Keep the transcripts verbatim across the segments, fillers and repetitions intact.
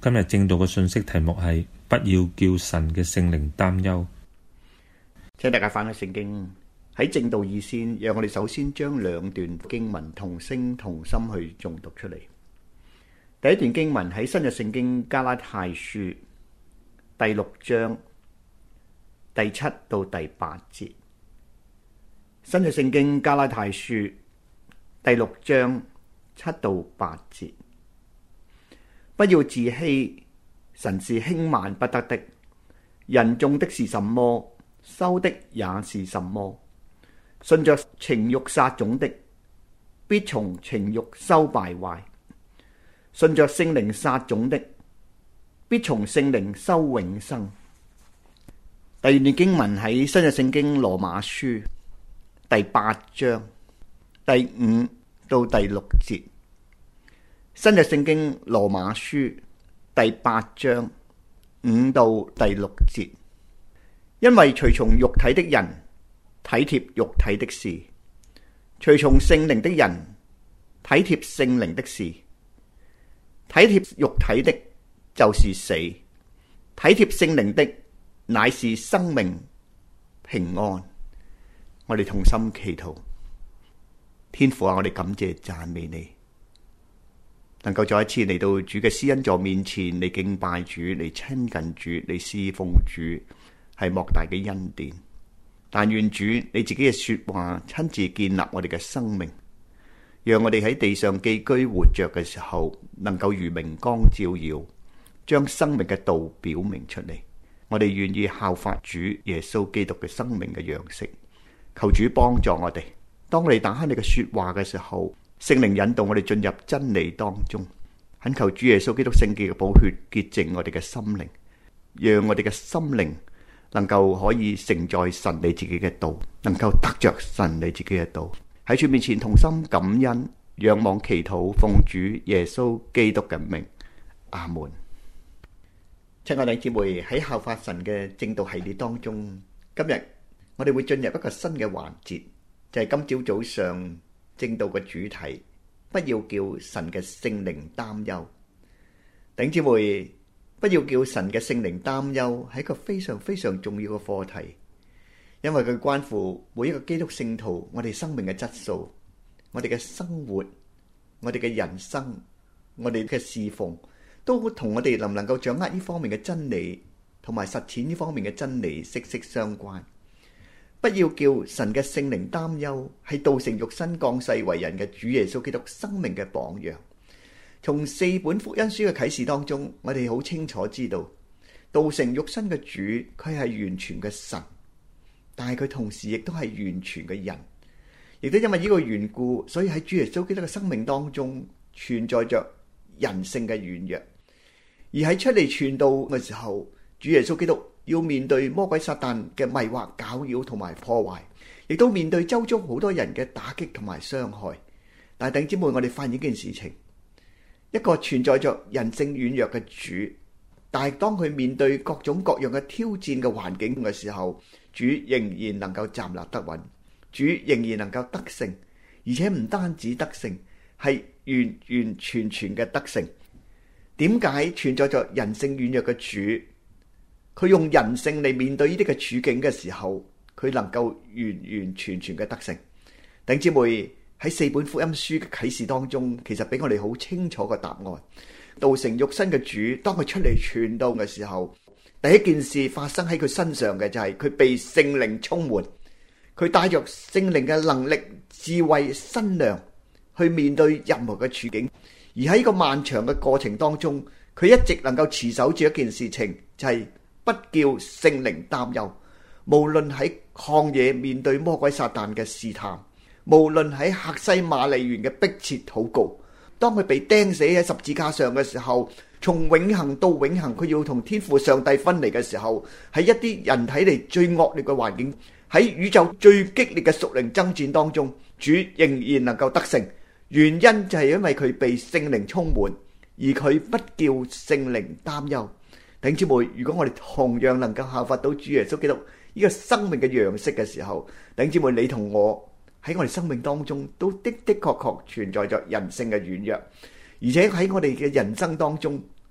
今日正道嘅信息題目係不要叫神嘅聖靈擔憂。 請大家翻去聖經，喺正道以先，讓我哋首先將兩段經文同聲同心去誦讀出嚟。第一段經文喺新約聖經加拉太書第六章第七到第八節。新約聖經加拉太書第六章七到八節。不要自欺，神是輕慢不得的。人種的是什麼，收的也是什麼。順着情慾撒種的，必從情慾收敗壞；順着聖靈撒種的，必從聖靈收永生。第二段經文喺新約聖經羅馬書第八章第五到第六節。新約聖經羅馬書第八章五到第六節。因為隨從肉體的人體貼肉體的事，隨從聖靈的人體貼聖靈的事。體貼肉體的就是死，體貼聖靈的乃是生命平安。我哋同心祈禱。天父啊，我哋感謝讚美你，能夠再一次嚟到主嘅施恩座面前，嚟敬拜主，嚟親近主，嚟侍奉主，係莫大嘅恩典。但願主你自己嘅說話親自建立我哋嘅生命，讓我哋喺地上寄居活着嘅時候，能夠如明光照耀，將生命嘅道表明出嚟。我哋願意效法主耶穌基督嘅生命嘅樣式。求主幫助我哋，當我哋打開你嘅說話嘅時候，聖靈引導我哋進入真理當中。懇求主耶穌基督聖潔嘅寶血潔淨我哋嘅心靈，讓我哋嘅心靈能夠可以承載神你自己嘅道，能夠得着神你自己嘅道。喺主面前同心感恩，仰望祈禱，奉主耶穌基督嘅名，阿門。親愛的姊妹，喺效法神嘅正道系列當中，今日我哋會進入一個新嘅環節，就係今朝早上正道嘅主題，不要叫神嘅聖靈擔憂。弟兄姊妹，不要叫神嘅聖靈擔憂，係一個非常非常重要嘅課題，因為佢關乎每一個基督聖徒，我哋生命嘅質素，我哋嘅生活，我哋嘅人生，我哋嘅侍奉，都同我哋能唔能夠掌握呢方面嘅真理，同埋實踐呢方面嘅真理息息相關。不要叫神嘅聖靈擔憂，係道成肉身降世為人嘅主耶穌基督生命嘅榜樣。從四本福音書嘅啟示當中，我哋好清楚知道，道成肉身嘅主，佢係完全嘅神，但係佢同時亦都係完全嘅人，亦都因為呢個緣故，所以喺主耶穌基督嘅生命當中存在着人性嘅軟弱。而喺出嚟傳道嘅時候，主耶穌基督要面對魔鬼撒旦嘅迷惑、攪擾同埋破壞，亦都面對周遭好多人嘅打擊同埋傷害。但係弟兄姊妹，我哋發現一件事情，一個存在着人性軟弱嘅主，但係當佢面對各種各樣嘅挑戰嘅環境嘅時候，主仍然能夠站立得穩，主仍然能夠得勝，而且唔單止得勝，係完完全全嘅得勝。點解存在着人性軟弱嘅主，佢用人性嚟面對呢啲嘅處境嘅時候，佢能夠完完全全嘅得勝？弟兄姊妹，喺四本福音書嘅啟示當中，其實俾我哋好清楚嘅答案。道成肉身嘅主，當佢出嚟傳道嘅時候，第一件事發生喺佢身上嘅就係佢被聖靈充滿，佢帶着聖靈嘅能力、智慧、身量去面對任何嘅處境。而喺呢個漫長嘅過程當中，佢一直能夠持守住一件事情，就係不叫聖靈擔憂。無論喺曠野面對魔鬼撒旦嘅試探，無論喺客西馬尼園嘅迫切禱告，當佢被釘死喺十字架上嘅時候，從永恆到永恆，佢要同天父上帝分離嘅時候，喺一啲人睇嚟最惡劣嘅環境，喺宇宙最激烈嘅屬靈爭戰當中，主仍然能夠得勝。原因就係因為佢被聖靈充滿，而佢不叫聖靈擔憂。弟兄姊妹，如果我哋同樣能夠效法到主耶穌基督呢個生命嘅樣式嘅時候，弟兄姊妹，你同我喺我哋生命當中都的的確確存在着人性嘅軟弱，而且喺我哋嘅人生當中，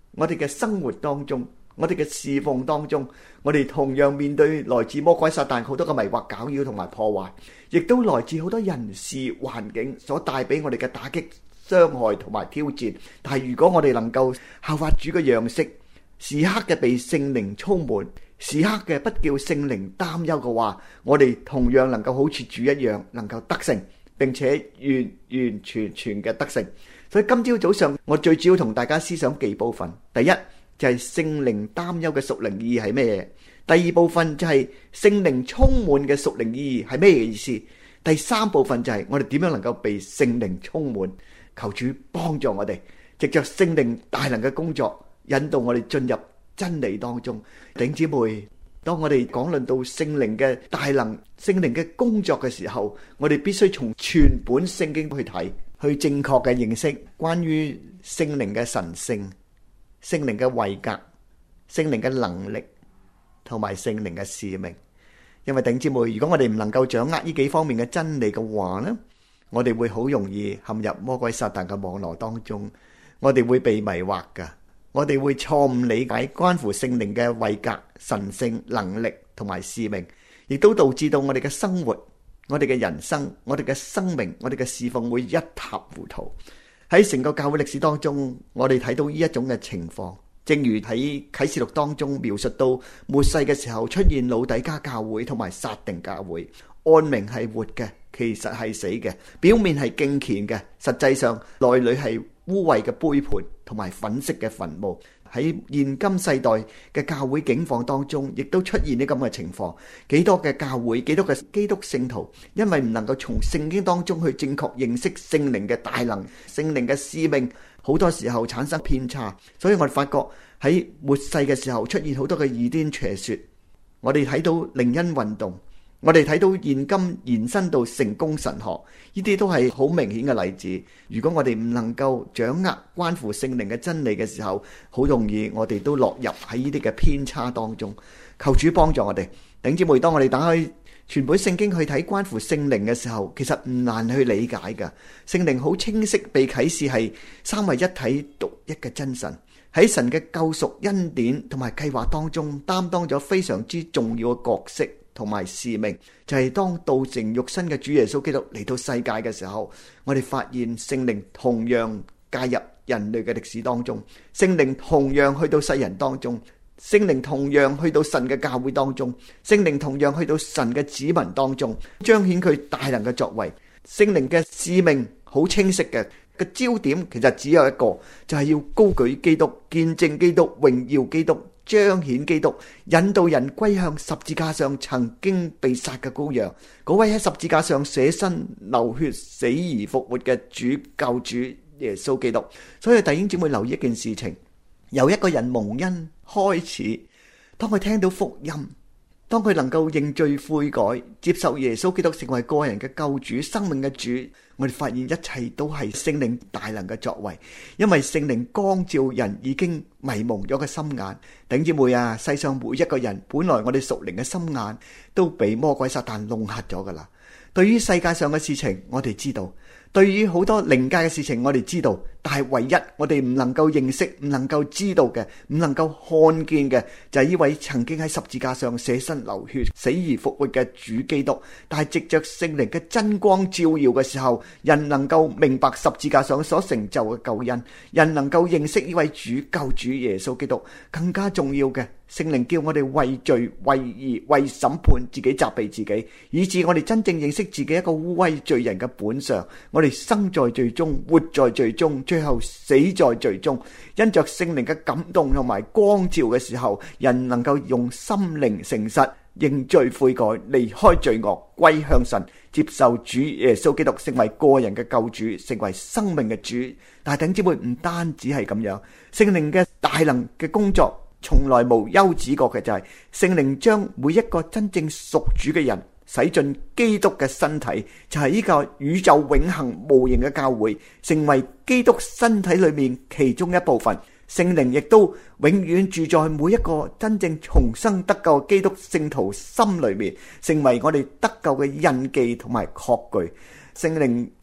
我哋嘅生活當中，我哋嘅侍奉當中，我哋同樣面對來自魔鬼撒旦好多嘅迷惑、攪擾同埋破壞，亦都來自好多人事環境所帶俾我哋嘅打擊、傷害同埋挑戰。但係如果我哋能夠效法主嘅樣式，時刻嘅被聖靈充滿，時刻嘅不叫聖靈擔憂嘅話，我哋同樣能夠好似主一樣，能夠得勝，並且完完全全嘅得勝。所以今朝早上我最主要同大家思想幾部分。第一就係聖靈擔憂嘅屬靈意義係咩嘢？第二部分就係聖靈充滿嘅屬靈意義係咩意思？第三部分就係我哋點樣能夠被聖靈充滿。求主幫助我哋，藉着聖靈大能嘅工作，引導我哋進入真理當中。弟兄姊妹，當我哋講論到聖靈嘅大能、聖靈嘅工作嘅時候，我哋必須從全本聖經去睇，去正確嘅認識關於聖靈嘅神性、聖靈嘅位格、聖靈嘅能力同埋聖靈嘅使命。因為弟兄姊妹，如果我哋唔能夠掌握呢幾方面嘅真理嘅話呢，我哋會好容易陷入魔鬼撒旦嘅網絡當中，我哋會被迷惑噶，我哋會錯誤理解關乎聖靈嘅位格、神性、能力同埋使命，亦都導致到我哋嘅生活、我哋嘅人生、我哋嘅生命、我哋嘅侍奉會一塌糊塗。喺成個教會歷史當中，我哋睇到呢一種嘅情況，正如喺啟示錄當中描述到末世嘅時候出現老底嘉教會同埋撒定教會，按名係活嘅，其實係死嘅，表面係敬虔嘅，實際上內裏係污穢嘅杯盤同埋粉飾嘅墳墓。喺現今世代嘅教會境況當中，亦都出現呢咁嘅情況。幾多嘅教會，幾多嘅基督聖徒，因為唔能夠從聖經當中去正確認識聖靈嘅大能、聖靈嘅使命，好多時候產生偏差。所以我哋發覺喺末世嘅時候出現好多嘅異端邪說。我哋睇到靈恩運動，我哋睇到現今延伸到成功神學，呢啲都係好明顯嘅例子。如果我哋唔能夠掌握關乎聖靈嘅真理嘅時候，好容易我哋都落入喺呢啲嘅偏差當中。求主幫助我哋。弟兄姊妹，當我哋打開全本聖經去睇關乎聖靈嘅時候，其實唔難去理解㗎。聖靈好清晰被啟示係三位一體獨一嘅真神，喺神嘅救贖恩典同埋計劃當中擔當咗非常之重要嘅角色同埋使命。就係當道成肉身嘅主耶穌基督嚟到世界嘅時候，我哋發現聖靈同樣介入人類嘅歷史當中，聖靈同樣去到世人當中，聖靈同樣去到神嘅教會當中，聖靈同樣去到神嘅子民當中，彰顯佢大能嘅作為。聖靈嘅使命好清晰嘅，個焦點其實只有一個，就係要高舉基督，見證基督，榮耀基督，彰顯基督，引導人歸向十字架上曾經被殺嘅羔羊，嗰位喺十字架上捨身流血死而復活嘅主救主耶穌基督。所以弟兄姊妹留意一件事情，由一個人蒙恩開始，當佢聽到福音，當佢能夠認罪悔改，接受耶穌基督成為個人嘅救主、生命嘅主，我哋發現一切都係聖靈大能嘅作為。因為聖靈光照人已經迷蒙咗個心眼。弟兄姊妹啊，世上每一個人本來我哋屬靈嘅心眼都被魔鬼撒旦弄瞎咗噶啦。對於世界上嘅事情我哋知道，對於好多靈界嘅事情我哋知道，但係唯一我哋唔能夠認識、唔能夠知道嘅、唔能夠看見嘅，就係呢位曾經喺十字架上捨身流血死而復活嘅主基督。但係藉着聖靈嘅真光照耀嘅時候，人能夠明白十字架上所成就嘅救恩，人能夠認識呢位主救主耶穌基督。更加重要嘅，聖靈叫我哋為罪、為義、為審判自己責備自己，以致我哋真正認識自己一個污穢罪人嘅本相。我哋生在罪中，活在罪中，最後死在罪中。因着聖靈嘅感動同埋光照嘅時候，人能夠用心靈誠實認罪悔改，離開罪惡，歸向神，接受主耶穌基督成為個人嘅救主，成為生命嘅主。但係弟兄姊妹，唔單止係咁樣，聖靈嘅大能嘅工作從來無休止過嘅，就係聖靈將每一個真正屬主嘅人使進基督嘅身體，就係呢個宇宙永恆無形嘅教會，成為基督身體裏面其中一部分。聖靈亦都永遠住在每一個真正重生得救基督聖徒心裏面，成為我哋得救嘅印記同埋確據。聖靈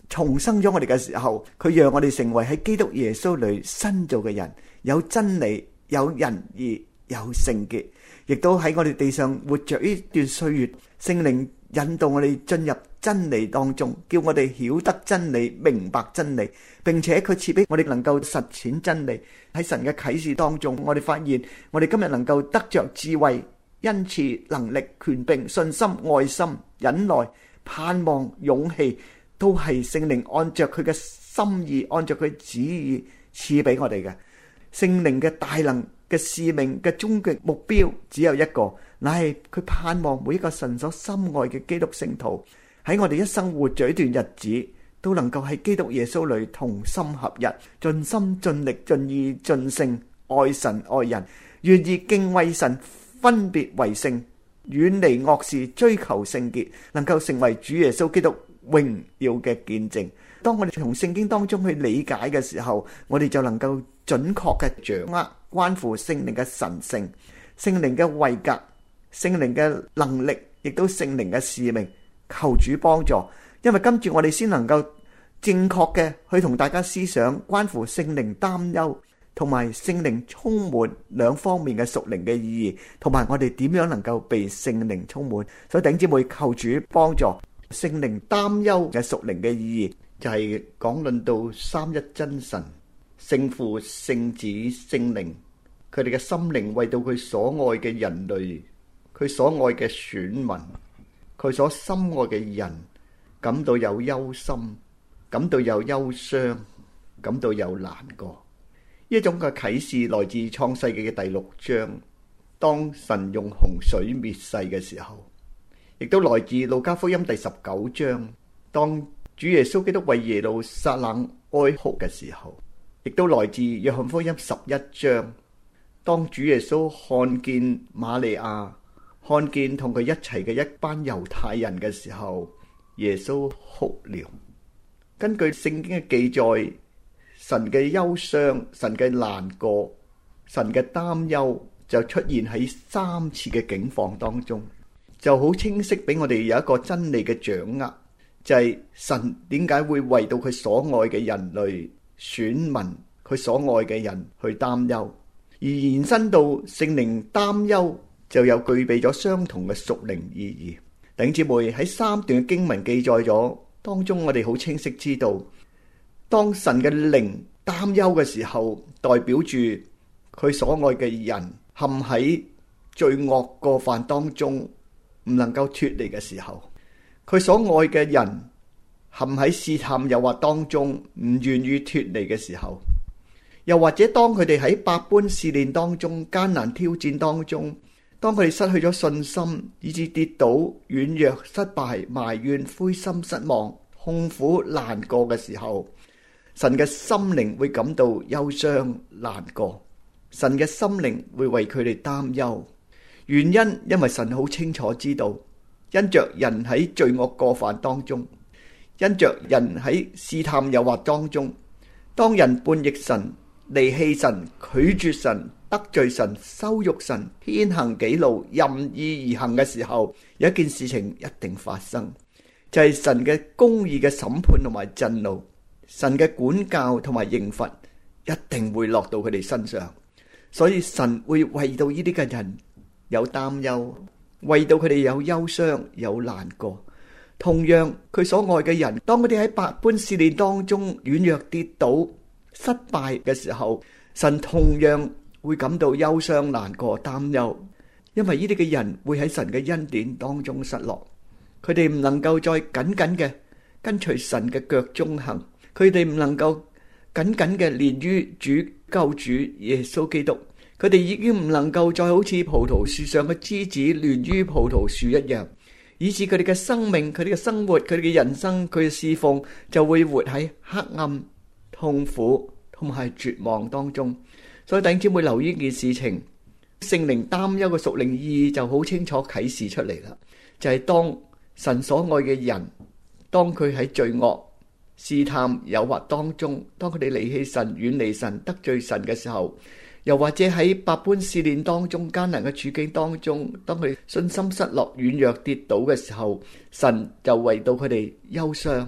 重生咗我哋嘅時候，佢讓我哋成為喺基督耶穌裏新造嘅人，有真理，有仁義，有聖潔，亦都喺我哋地上活着呢段歲月，聖靈引導我哋進入真理當中，叫我哋曉得真理，明白真理，並且佢賜俾我哋能夠實踐真理。喺神嘅啟示當中，我哋發現我哋今日能夠得着智慧、恩賜、能力、權柄、信心、愛心、忍耐、盼望、勇氣，都係聖靈按着佢嘅心意，按着佢旨意賜俾我哋嘅。聖靈嘅大能嘅使命嘅終極目標只有一個，乃係佢盼望每一個神所深愛嘅基督聖徒喺我哋一生活咗一段日子，都能夠喺基督耶穌裏同心合一，盡心盡力盡意盡性愛神愛人，願意敬畏神，分別為聖，遠離惡事，追求聖潔，能夠成為主耶穌基督榮耀嘅見證。當我哋從聖經當中去理解嘅時候，我哋就能夠準確嘅掌握關乎聖靈嘅神性、聖靈嘅位格、聖靈嘅能力，亦都聖靈嘅使命。求主幫助，因為跟住我哋先能夠正確嘅去同大家思想關乎聖靈擔憂同埋聖靈充滿兩方面嘅屬靈嘅意義，同埋我哋點樣能夠被聖靈充滿。所以弟兄姊妹，求主幫助。聖靈擔憂嘅屬靈嘅意義就係講論到三一真神、聖父、聖子、聖靈，佢哋嘅心靈為到佢所愛嘅人類，佢所愛嘅選民，佢所深愛嘅人感到有憂心，感到有憂傷，感到有難過。呢一種嘅啟示來自創世記嘅第六章，當神用洪水滅世嘅時候，亦都來自路加福音第十九章，當主耶穌基督為耶路撒冷哀哭嘅時候，亦都來自約翰福音十一章，當主耶穌看見瑪利亞，看見同佢一齊嘅一班猶太人嘅時候，耶穌哭了。根據聖經嘅記載，神嘅憂傷、神嘅難過、神嘅擔憂就出現喺三次嘅境況當中，就好清晰俾我哋有一個真理嘅掌握，就係、是、神點解會為到佢所愛嘅人類選民，佢所愛嘅人去擔憂，而延伸到聖靈擔憂就有具備咗相同嘅屬靈意義。弟兄姊妹，喺三段嘅經文記載咗當中，我哋好清晰知道，當神嘅靈擔憂嘅時候，代表住佢所愛嘅人陷喺罪惡過犯當中，唔能夠脫離嘅時候，佢所愛嘅人陷喺試探誘惑當中，唔願意脫離嘅時候，又或者當佢哋喺百般試煉當中、艱難挑戰當中，當佢哋失去咗信心，以致跌倒、軟弱、失敗、埋怨、灰心、失望、痛苦、難過嘅時候，神嘅心靈會感到憂傷、難過，神嘅心靈會為佢哋擔憂。原因因為神好清楚知道，因着人喺罪惡過犯當中，因着人喺試探誘惑當中，當人叛逆神、離棄神、拒絕神、得罪神、羞辱神、偏行己路、任意而行嘅時候，有一件事情一定發生，就係神嘅公義嘅審判同埋震怒，神嘅管教同埋刑罰一定會落到佢哋身上。所以神會為到呢啲嘅人有擔憂，為到佢哋有憂傷、有難過。同樣佢所愛嘅人，當佢哋喺百般試煉當中軟弱跌倒、失敗嘅時候，神同樣會感到憂傷、難過、擔憂，因為呢啲嘅人會喺神嘅恩典當中失落，佢哋唔能夠再緊緊嘅跟隨神嘅腳蹤行，佢哋唔能夠緊緊嘅連於主救主耶穌基督。佢哋已經唔能夠再好似葡萄樹上嘅枝子連於葡萄樹一樣，以致佢哋嘅生命、佢哋嘅生活、佢哋嘅人生、佢嘅侍奉就會活喺黑暗、痛苦同埋絕望當中。所以弟兄姊妹留意呢件事情，聖靈擔憂嘅屬靈意義就好清楚啟示出嚟啦。就係、是、當神所愛嘅人，當佢喺罪惡、試探、誘惑當中，當佢哋離棄神、遠離神、得罪神嘅時候，又或者喺百般試煉當中、艱難嘅處境當中，當佢信心失落、軟弱跌倒嘅時候，神就為到佢哋憂傷，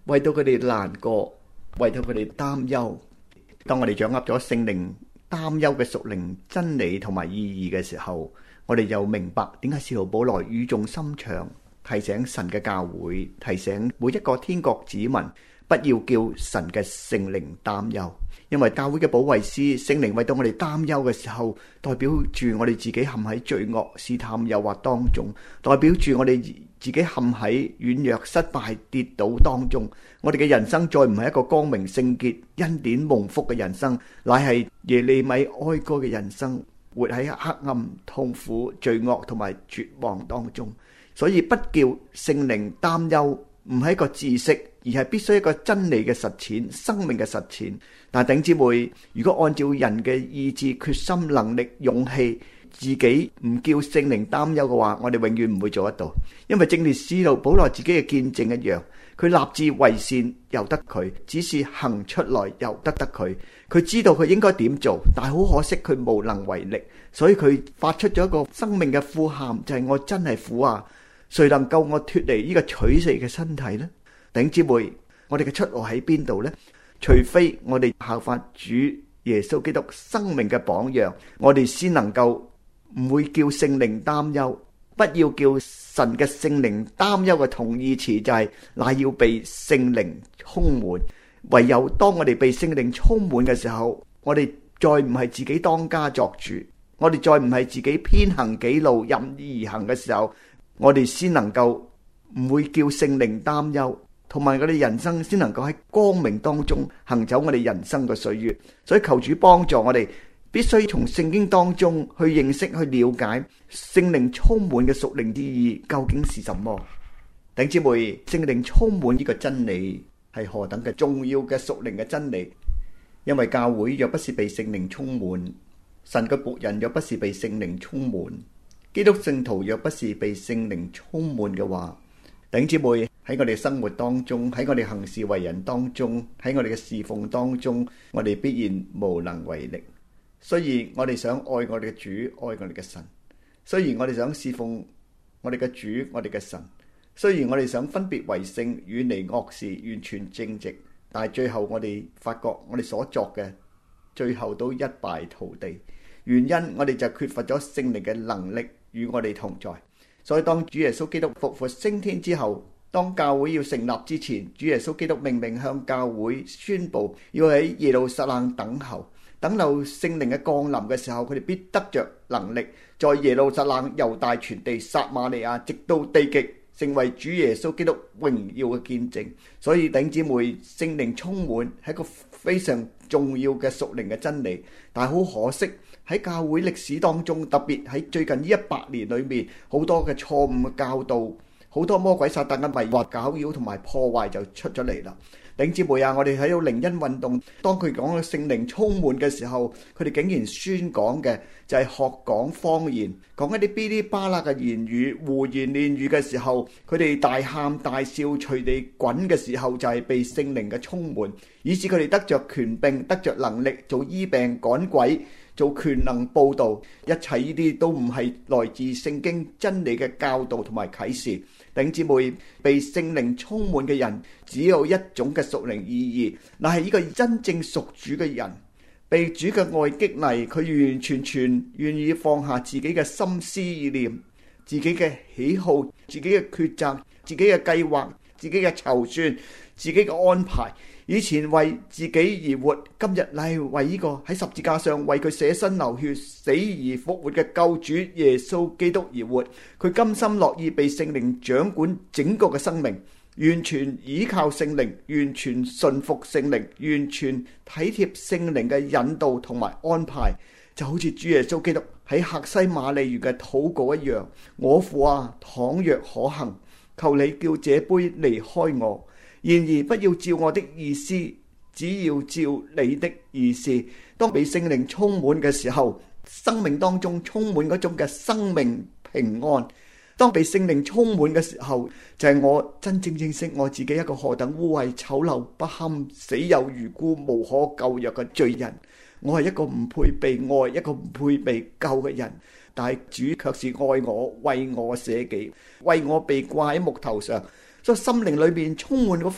為到佢哋難過，為到佢哋擔憂。當我哋掌握咗聖靈擔憂嘅屬靈真理同埋意義嘅時候，我哋又明白點解使徒保羅語重心長提醒神嘅教會，提醒每一個天國子民，不要叫神嘅聖靈擔憂。因為教會嘅保惠師聖靈為到我哋擔憂嘅時候，代表住我哋自己陷喺罪惡試探誘惑當中，代表住我哋自己陷喺軟弱失敗跌倒當中。我哋嘅人生再唔係一個光明聖潔恩典蒙福嘅人生，乃係耶利米哀歌嘅人生，活喺黑暗痛苦罪惡同埋絕望當中。所以不叫聖靈擔憂，唔係一個知識，而係必須一個真理嘅實踐，生命嘅實踐。但係弟兄姊妹，如果按照人嘅意志、決心、能力、勇氣，自己唔叫聖靈擔憂嘅話，我哋永遠唔會做得到。因為正如使徒保羅自己嘅見證一樣，佢立志為善由得佢，只是行出來由得得佢。佢知道佢應該點做，但係好可惜佢無能為力，所以佢發出咗一個生命嘅呼喊，就係、是、我真係苦啊！誰能救我脫離呢個取死嘅身體呢？弟兄姊妹，我哋嘅出路喺邊度呢？除非我哋效法主耶穌基督生命嘅榜樣，我哋先能夠唔會叫聖靈擔憂。不要叫神嘅聖靈擔憂嘅同義詞就係、是、乃要被聖靈充滿。唯有當我哋被聖靈充滿嘅時候，我哋再唔係自己當家作主，我哋再唔係自己偏行己路任意而行嘅時候，我哋先能夠唔會叫聖靈擔憂，同埋我哋人生先能夠喺光明當中行走我哋人生嘅歲月。所以求主幫助我哋，必須從聖經當中去認識、去了解聖靈充滿嘅屬靈之意究竟是什麼。弟兄姊妹，聖靈充滿呢個真理係何等嘅重要嘅屬靈嘅真理。因為教會若不是被聖靈充滿，神嘅僕人若不是被聖靈充滿，基督聖徒若不是被聖靈充滿嘅話，弟兄姊妹，喺我哋生活當中，喺我哋行事為人當中，喺我哋嘅侍奉當中，我哋必然無能為力。雖然我哋想愛我哋嘅主，愛我哋嘅神，雖然我哋想侍奉我哋嘅主，我哋嘅神，雖然我哋想分別為聖，遠離惡事，完全正直，但係最後我哋發覺我哋所作嘅最後都一敗塗地。原因我哋就缺乏咗聖靈嘅能力與我哋同在。所以當主耶穌基督復活升天之後，當教會要成立之前，主耶穌基督明明向教會宣布要喺耶路撒冷等候，等到聖靈嘅降臨嘅時候，佢哋必得着能力，在耶路撒冷、猶大全地、撒瑪利亞，直到地極，成為主耶穌基督榮耀嘅見證。所以弟兄姊妹，聖靈充滿係一個非常重要嘅屬靈嘅真理，但係好可惜喺教會歷史當中，特別喺最近呢一百年裏面，好多嘅錯誤嘅教導，好多魔鬼撒旦嘅迷惑攪擾同埋破壞就出咗嚟啦。弟兄姊妹啊，我哋睇到靈恩運動，當佢講到聖靈充滿嘅時候，佢哋竟然宣講嘅就係學講方言，講一啲嗶哩吧啦嘅言語，胡言亂語嘅時候，佢哋大喊大笑隨地滾嘅時候，就係被聖靈嘅充滿，以致佢哋得着權柄，得着能力做醫病趕鬼，做權能報道。一切呢啲都唔係來自聖經真理嘅教導同埋啟示。弟兄姊妹，被聖靈充滿嘅人只有一種嘅屬靈意義，乃係呢個真正屬主嘅人，被主嘅愛激勵，佢完完全全願意放下自己嘅心思意念，自己嘅喜好，自己嘅抉擇，自己嘅計劃，自己嘅籌算，自己嘅安排。以前為自己而活，今日乃係為呢個喺十字架上為佢捨身流血、死而復活嘅救主耶穌基督而活。佢甘心樂意被聖靈掌管整個嘅生命，完全依靠聖靈，完全順服聖靈，完全體貼聖靈嘅引導同埋安排，就好似主耶穌基督喺客西馬尼園嘅禱告一樣。我父啊，倘若可行，求你叫這杯離開我。然而不要照我的意思，只要照你的意思。當被聖靈充滿嘅時候，生命當中充滿嗰種嘅生命平安。當被聖靈充滿嘅時候，就係、是、我真正認識我自己一個何等污穢醜陋不堪、死有餘辜、無可救藥嘅罪人。我係一個唔配被愛、一個唔配被救嘅人，但係主卻是愛我，為我捨己，為我被掛喺木頭上。所以心靈裏面充滿嗰份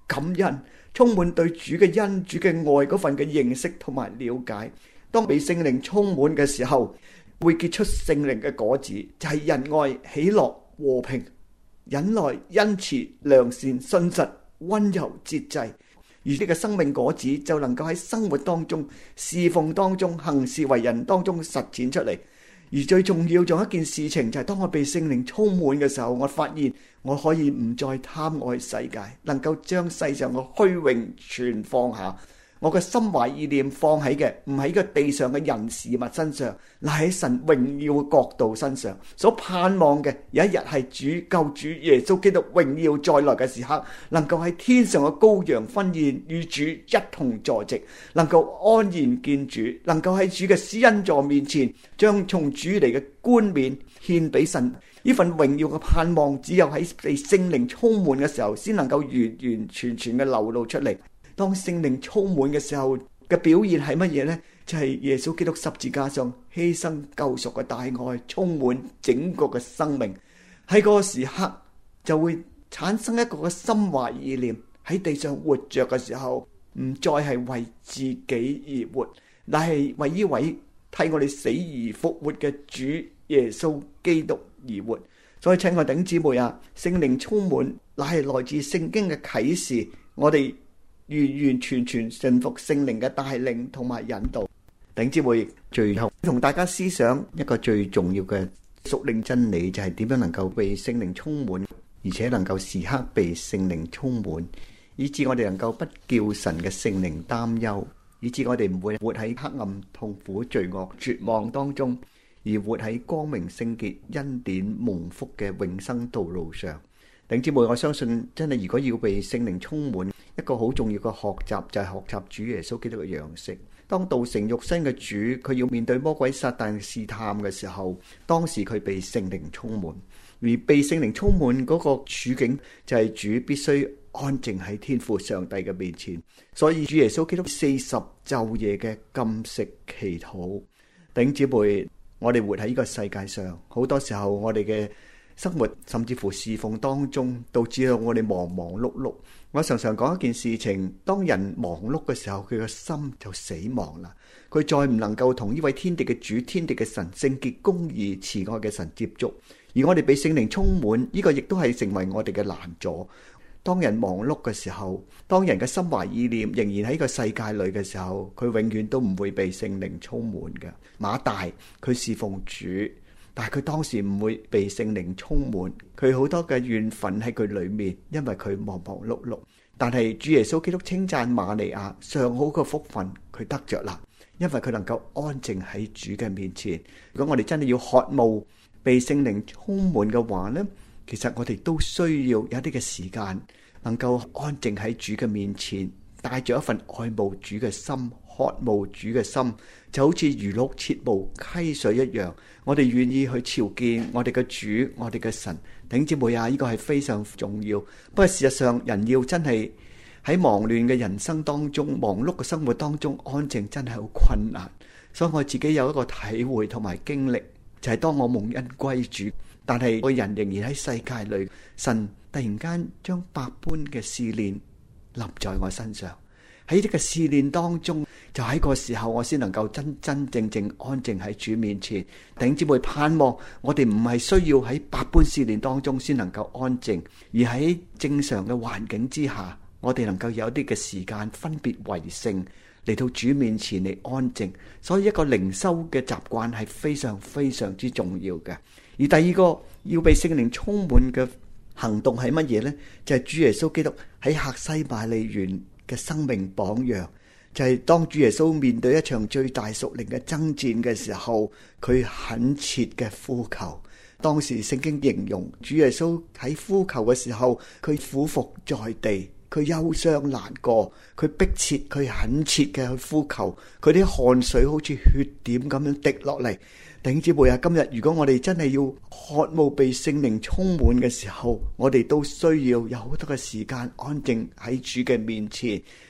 感恩，充滿對主嘅恩、主嘅愛嗰份嘅認識同埋了解。當被聖靈充滿嘅時候，會結出聖靈嘅果子，就係仁愛、喜樂、和平、忍耐、恩慈、良善、信實、溫柔、節制。而呢個生命果子就能夠喺生活當中、侍奉當中、行事為人當中實踐出嚟。而最重要仲有一件事情，就係當我被聖靈充滿嘅時候，我發現我可以唔再貪愛世界，能夠將世上嘅虛榮全放下。我嘅心懷意念放喺嘅唔喺個地上嘅人事物身上，乃喺神榮耀嘅國度身上。所盼望嘅有一日係主救主耶穌基督榮耀再來嘅時刻，能夠喺天上嘅羔羊婚宴與主一同坐席，能夠安然見主，能夠喺主嘅施恩座面前將從主嚟嘅冠冕獻俾神。呢份榮耀嘅盼望只有喺被聖靈充滿嘅時候先能夠完完全全嘅流露出嚟。當聖靈充滿嘅時候嘅表現係乜嘢呢？就係、是、耶穌基督十字架上犧牲救贖嘅大愛，充滿整個嘅生命。喺嗰個時刻就會產生一個嘅心懷意念，喺地上活着嘅時候，唔再係為自己而活，乃係為呢位替我哋死而復活嘅主耶穌基督而活。所以親愛弟兄姊妹啊，聖靈充滿乃係來自聖經嘅啟示，我哋完完全全順服聖靈嘅帶領同埋引導。弟兄姊妹，最後同大家思想一個最重要嘅屬靈真理，就係點樣能夠被聖靈充滿，而且能夠時刻被聖靈充滿，以致我哋能夠不叫神嘅聖靈擔憂，以致我哋唔會活喺黑暗、痛苦、罪惡、絕望當中，而活喺光明、聖潔、恩典、蒙福嘅永生道路上。弟兄姊妹，我相信真係如果要被聖靈充滿，一個好重要嘅學習就係學習主耶穌基督嘅樣式。當道成肉身嘅主，佢要面對魔鬼撒旦試探嘅時候，當時佢被聖靈充滿，而被聖靈充滿嗰個處境就係主必須安靜喺天父上帝嘅面前。所以主耶穌基督四十晝夜嘅禁食祈禱。弟兄姊妹，我哋活喺呢個世界上，好多時候我哋嘅生活甚至乎侍奉當中，導致到我哋忙忙碌碌。我常常講一件事情，當人忙碌嘅時候，佢個心就死亡啦。佢再唔能夠同呢位天地嘅主、天地嘅神、聖潔、公義、慈愛嘅神接觸。而我哋被聖靈充滿，呢個亦都係成為我哋嘅難阻。當人忙碌嘅時候，當人嘅心懷意念仍然喺個世界裏嘅時候，佢永遠都唔會被聖靈充滿嘅。馬大佢侍奉主，但係佢當時唔會被聖靈充滿，佢好多嘅怨憤喺佢裏面，因為佢忙忙碌碌。但係主耶穌基督稱讚瑪利亞，上好嘅福分佢得着啦，因為佢能夠安靜喺主嘅面前。如果我哋真係要渴慕被聖靈充滿嘅話呢，其實我哋都需要有一啲嘅時間，能夠安靜喺主嘅面前，帶着一份愛慕主嘅心，渴慕主嘅心，就好似如鹿切慕溪水一樣。我哋願意去朝見我哋嘅主，我哋嘅神。弟兄姊妹啊，呢個係非常重要。不過事實上，人要真係喺忙亂嘅人生當中、忙碌嘅生活當中安靜，真係好困難。所以我自己有一個體會同埋經歷，就係當我蒙恩歸主，但係個人仍然喺世界裏，神突然間將百般嘅試煉臨在我身上。喺呢個試煉當中，就喺個時候我先能夠真真正正安靜喺主面前。弟兄姊妹，盼望我哋唔係需要喺百般試煉當中先能夠安靜，而喺正常嘅環境之下，我哋能夠有啲嘅時間分別為聖，嚟到主面前嚟安靜。所以一個靈修嘅習慣係非常非常之重要嘅。而第二個要被聖靈充滿嘅行動係乜嘢呢？就係主耶穌基督喺客西馬尼園嘅生命榜樣，就係當主耶穌面對一場最大屬靈嘅爭戰嘅時候，佢懇切嘅呼求。當時聖經形容主耶穌喺呼求嘅時候，佢俯伏在地，佢憂傷難過，佢迫切，佢懇切嘅去呼求，佢啲汗水好似血點咁樣滴落嚟。弟兄姊妹啊，今日如果我哋真係要渴慕被聖靈充滿嘅時候，我哋都需要有好多嘅時間安靜喺主嘅面前。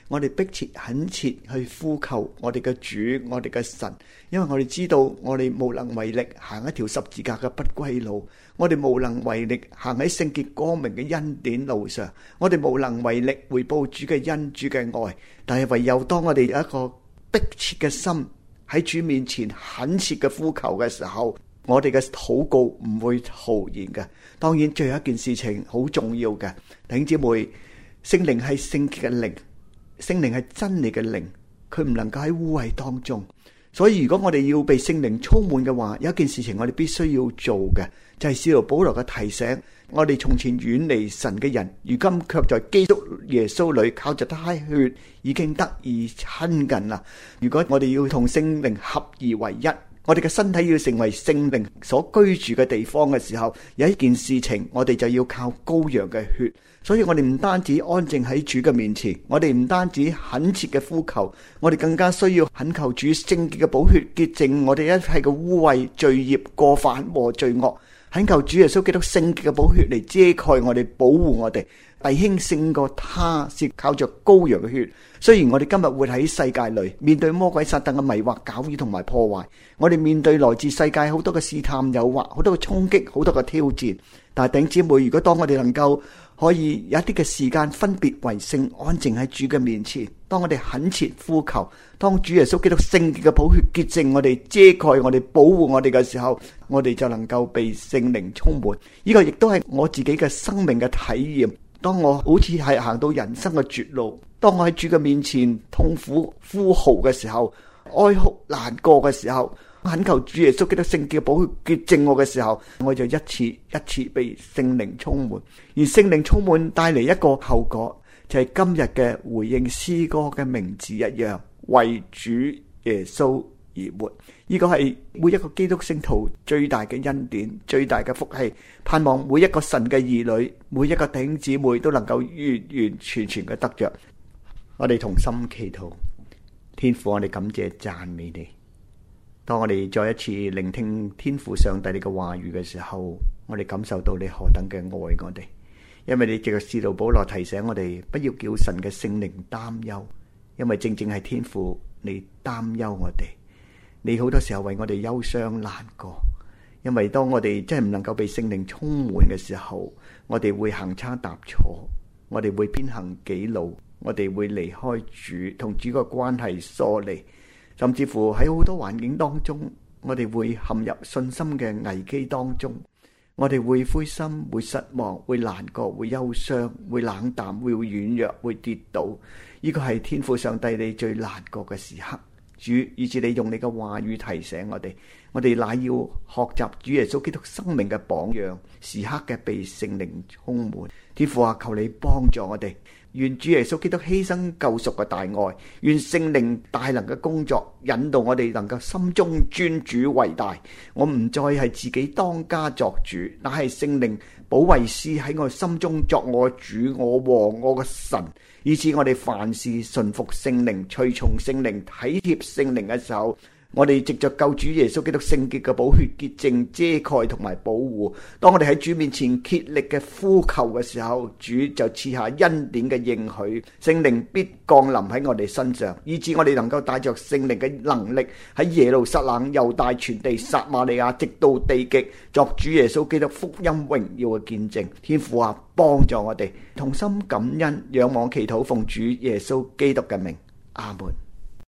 我哋迫切懇切去呼求我哋嘅主，我哋嘅神，因為我哋知道我哋無能為力行一條十字架嘅不歸路，我哋無能為力行喺聖潔光明嘅恩典路上，我哋無能為力回報主嘅恩、主嘅愛。但係唯有當我哋有一個迫切嘅心喺主面前懇切嘅呼求嘅時候，我哋嘅禱告唔會徒然嘅。當然最後一件事情好重要嘅，弟兄姊妹，聖靈係聖潔嘅靈，聖靈係真理嘅靈，佢唔能夠喺污穢當中。所以如果我哋要被聖靈充滿嘅話，有一件事情我哋必須要做嘅，就係使徒保羅嘅提醒，我哋從前遠離神嘅人，如今卻在基督耶穌裏靠着他血已經得以親近啦。如果我哋要同聖靈合而為一，我哋嘅身體要成為聖靈所居住嘅地方嘅時候，有一件事情我哋就要靠羔羊嘅血。所以我哋唔單止安靜喺主嘅面前，我哋唔單止懇切嘅呼求，我哋更加需要懇求主聖潔嘅寶血潔淨我哋一切嘅污穢、罪孽、過犯和罪惡，懇求主耶穌基督聖潔嘅寶血嚟遮蓋我哋、保護我哋。弟兄勝過他是靠着羔羊嘅血。雖然我哋今日活喺世界裏，面對魔鬼撒旦嘅迷惑、攪擾同埋破壞，我哋面對來自世界好多嘅試探、誘惑、好多嘅衝擊、好多嘅挑戰，但係弟兄姊妹，如果當我哋能夠可以有一啲嘅時間分別為聖，安靜喺主嘅面前，當我哋懇切呼求，當主耶穌基督聖潔嘅寶血潔淨我哋、遮蓋我哋、保護我哋嘅時候，我哋就能夠被聖靈充滿。呢個亦都係我自己嘅生命嘅體驗。當我好似係行到人生嘅絕路，當我喺主嘅面前痛苦呼號嘅時候，哀哭難過嘅時候，懇求主耶穌基督聖潔嘅寶血潔淨我嘅時候，我就一次一次被聖靈充滿。而聖靈充滿帶嚟一個後果，就係今日嘅回應詩歌嘅名字一樣，為主耶穌而活。呢個係每一個基督聖徒最大嘅恩典、最大嘅福氣，盼望每一個神嘅兒女、每一個弟兄姊妹都能夠完完全全嘅得着。我哋同心祈禱，天父，我哋感謝讚美你。當我哋再一次聆聽天父上帝你嘅話語嘅時候，我哋感受到你何等嘅愛我哋，因為你藉着使徒保羅提醒我哋，不要叫神嘅聖靈擔憂，因為正正係天父你擔憂我哋。你好多時候為我哋憂傷難過，因為當我哋真係唔能夠被聖靈充滿嘅時候，我哋會行差踏錯，我哋會偏行己路，我哋會離開主，同主嘅關係疏離，甚至乎喺好多環境當中，我哋會陷入信心嘅危機當中，我哋會灰心、會失望、會難過、會憂傷、會冷淡、會軟弱、會跌倒。呢個係天父上帝你最難過嘅時刻。主，以致你用你嘅話語提醒我哋，我哋乃要學習主耶穌基督生命嘅榜樣，時刻嘅被聖靈充滿。天父啊，求你幫助我哋，願主耶穌基督犧牲救贖嘅大愛，願聖靈大能嘅工作引導我哋能夠心中尊主為大。我唔再係自己當家作主，乃係聖靈保惠師喺我心中作我主、我王、我嘅神，以致我哋凡事順服聖靈、隨從聖靈、體貼聖靈嘅時候，我哋藉着救主耶穌基督聖潔嘅寶血潔淨、遮蓋同埋保護。當我哋喺主面前竭力嘅呼求嘅時候，主就賜下恩典嘅應許，聖靈必降臨喺我哋身上，以致我哋能夠帶着聖靈嘅能力喺耶路撒冷、猶大全地、撒瑪利亞，直到地極，作主耶穌基督福音榮耀嘅見證。天父啊，幫助我哋同心感恩，仰望祈禱，奉主耶穌基督嘅名，阿門。